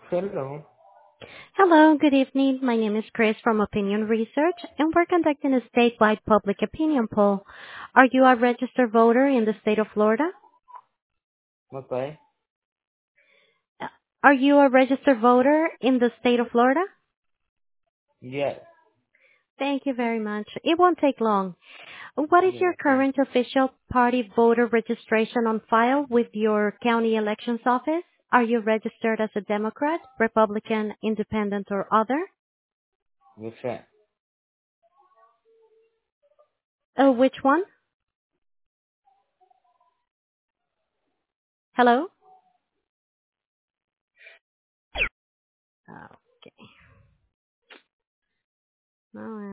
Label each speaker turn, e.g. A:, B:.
A: Hello.
B: Hello, good evening. My name is Chris from Opinion Research, and we're conducting a statewide public opinion poll. Are you a registered voter in the state of Florida?
A: Okay.
B: Are you a registered voter in the state of Florida?
A: Yes.
B: Thank you very much. It won't take long. What is
A: You're
B: your
A: welcome.
B: current official party voter registration on file with your county elections office? Are you registered as a Democrat, Republican, Independent, or other?
A: What's that?
B: Which one? Hello? Okay. All right.